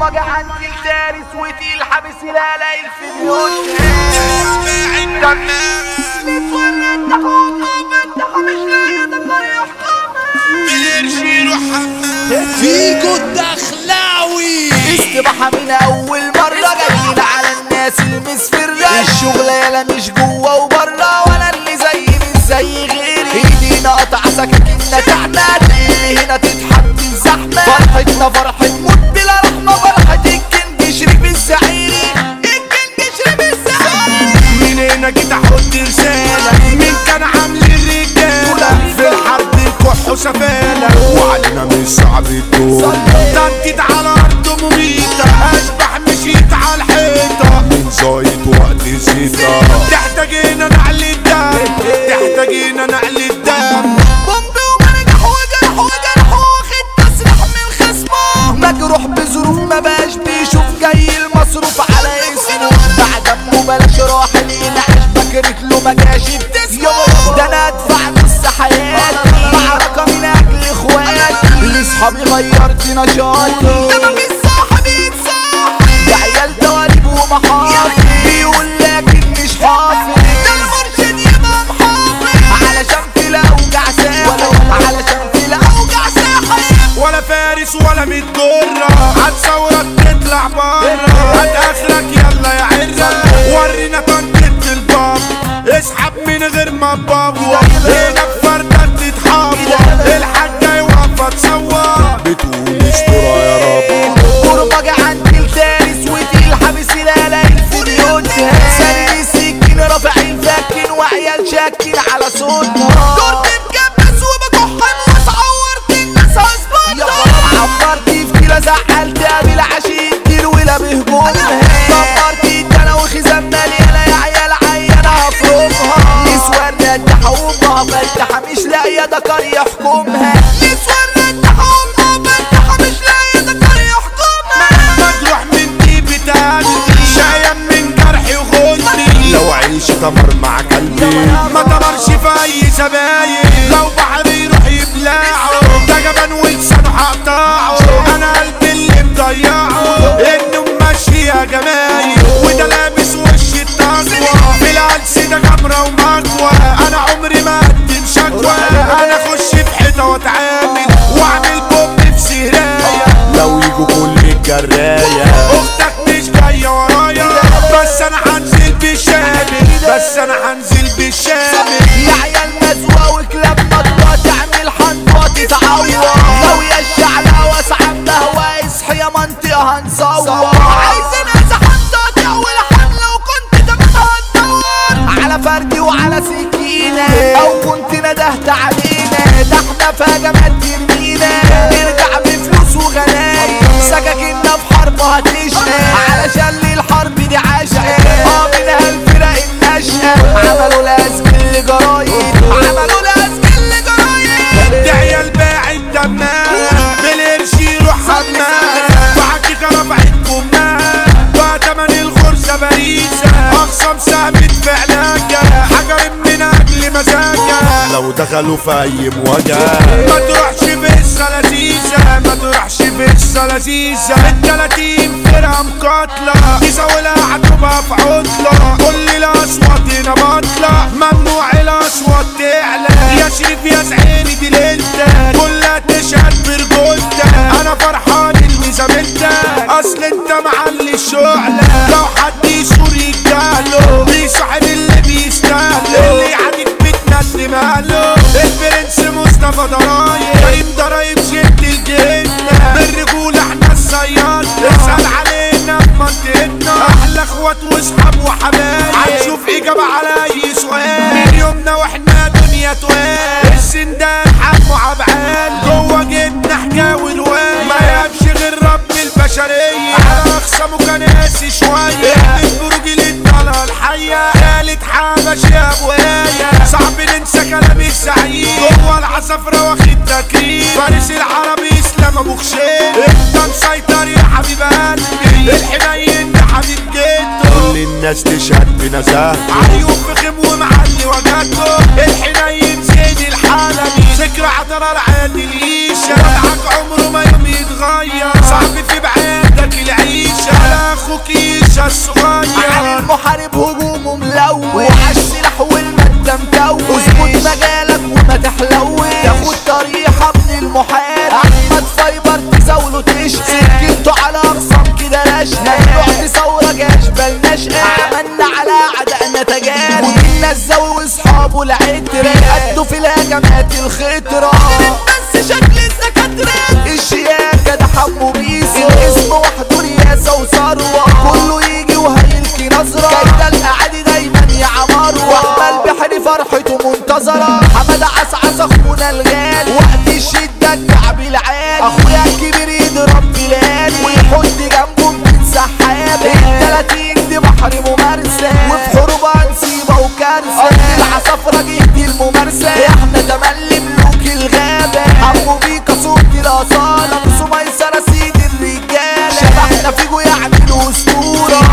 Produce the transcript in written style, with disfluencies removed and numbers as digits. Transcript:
برمجة عندي الدارس وتقيل حابس لا لاقي الفيديو فيكو الدخلاوي استباحة من أول مرة جايين على الناس المسفرة الشغلة يالا مش جوه وبره ولا اللي زي مش زي غيري ايدينا قطع سكاكيننا تعمل اللي هنا تتحب الزحمة فرحتنا فرحة موت بلا رحمة فرحة الكنج شريف الزعيري الكنج شريف الزعيري من هنا جيت احط رسالة مين كان عامل الرجالة في الحرب الكح وسفالة وعلينا مش صعب الدول تنتيد على ارض مميتة اشبح مشيت على الحيطة من زايد وقت زيطة تحتاجينا نعل الدم تحتاجينا نعل الدم بومبي ومرجح وجرح وجرح واخد تسرح من خصمه مجروح بظروف ما بقاش بيشوف جاي المصروف على اسمه بعد امه بلاش راح لينا عيش بكرت له ما جاش بتسمه ده انا ادفع نص حياتي معركة من اجل اخواتي لاصحابي غيرت نشاطي ده مفيش صاحب يتصاحب ده عيال دواليب ومحاطي بيقول لكن مش حافظ ده المرشد يبقى محافظ علشان في الاوجع ساحل علشان في الاوجع ساحل ولا فارس ولا متجرة هتصورك تطلع برا هات اخرك يلا يا عرة ورينا طنطة الباب اسحب من غير ما تبابوا هنا بفردك تتحبوا الحاجة يوقف تصور بتقول استرا يا رب برمجة عندي الدارس وتقيل حابس لا لاقي الفيديو سالي السكين رافع الفكين وعيال شاكين على صوتنا دورت بجبس وبكحن وصورت الناس هظبطها عبرت في كده زعلت قابل عشي كتير ولا بهجومها دمرت الدنا وخزان مليانة يا عيال عيانة هفرمها نسوان ردحة وامها فتحة مش لاقية دكار يحكمها نسوان ردحة وامها فتحة مش لاقية دكار يحكمها مجروح من طيبة قلبي شايم من جرحي وغني لو عيش تمر مع قلبي ما تمرش في اي زباين لو بحر يروح يبلعه ده جبان ولسانه هقطعه انا قلبي اللي مضيعه انه ماشي يا جمايل وده لابس وش التقوى في العكس ده كاميرا ومكوى انا عمري ما اقدم شكوى انا اخش في حيطه واتعامل واعمل بوب في سهرايه لو يجوا كل الجرايه اختك مش جايه ورايا بس انا هنزل بالشامل بس انا هنزل بالشامل يا عيال مزوة وكلاب مطوة تعمل حنطوة تتعور لو يا الشعلة واسعة بهوى اصحي يا منطقة هنصور عايز ناس هنطاطع ولحن لو كنت تبقى هتدور على فردي وعلى سكينة او كنت ندهت علينا ده احنا في هجمات ترمينا نرجع بفلوس وغنايم سكاكيننا في حرب هتشقى علشان لي الحرب دي عشقة منها الفرق الناشئة عملوا لازم جرايد عملوا لازم جرايد ده عيال باعت دمها بالقرش يروح حمام وحكيك رفعت كمها وتمن الغرزة باريسة اخصم ثابت في علاجة حجر من اجل مزاجة لو دخلوا في اي مواجهة ما تروحش في السلازيزة ما تروحش في السلازيزة ال30 فرقة مقاتلة تساوي هتبقى في عطلة كل الاصوات هنا باطلة ممنوع الاصوات تعلى يا شريف يا زعيني دي ليلتك كلها تشهد برجولتك انا فرحان اني زميلتك اصل انت معلي الشعلة لو حد يشور يجاله بيصاحب اللي بيستاهله اللي يعاديك بتندم اهله البرنس مصطفى ضرايب كريم ضرايب شد الجنة بالرجولة احنا الصياد اسأل علينا في منطقتنا احلى اخوات واصحاب وحبايب هنشوف اجابة على اي سؤال من يومنا واحنا دنيا توال السندان حمو عبعال جوه جبنا حكاوي رواية ما يهبش غير رب البشرية على اخصامه كان قاسي شوية البروج اللي الطلعة الحية خالد حبش يا ابويا صعب ننسى كلام السعيد جوه العصفرة واخد تكريم فارس العربي اسلام ابو خشيم انت مسيطر يا حبيب قلبي الحنين ده حبيب جده كل الناس تشهد بنزاهته عيوب فخم ومعلي وجهته الحنين زين الحلبي ذكرى عطر العادي العيشة وضعك عمره ما يوم يتغير صعب في بعيدك العيشة احمد فايبر تزاوله تشقى سكنته على اقسام كده رشقة رحت ثورة جاش بلناش عملنا على اعدائنا تجارب ومنا الزاوي واصحابه العترة قدوا في الهجمات الخطرة بس شكل الدكاترة الشياكة ده حمو بيسو الاسم وحده رياسة وثروة كله يجي وهيلكي نظرة كده الاعادي دايما يا عمارة واحمل بحري فرحته منتظرة حمد عسعس اخونا الغالي وقت الشدة الكعب العالي اخويا الكبير يضرب بلاد ويحط جنبه من سحابة ال30 دي بحر ممارسة وفي حروبها نسيبة وكارثة ارض العصافرة جهدي الممارسة احنا تملي ملوك الغابة حمو بيكا صوت الاصالة سميسرة سيد الرجالة شبحنا فيجو يعملوا اسطورة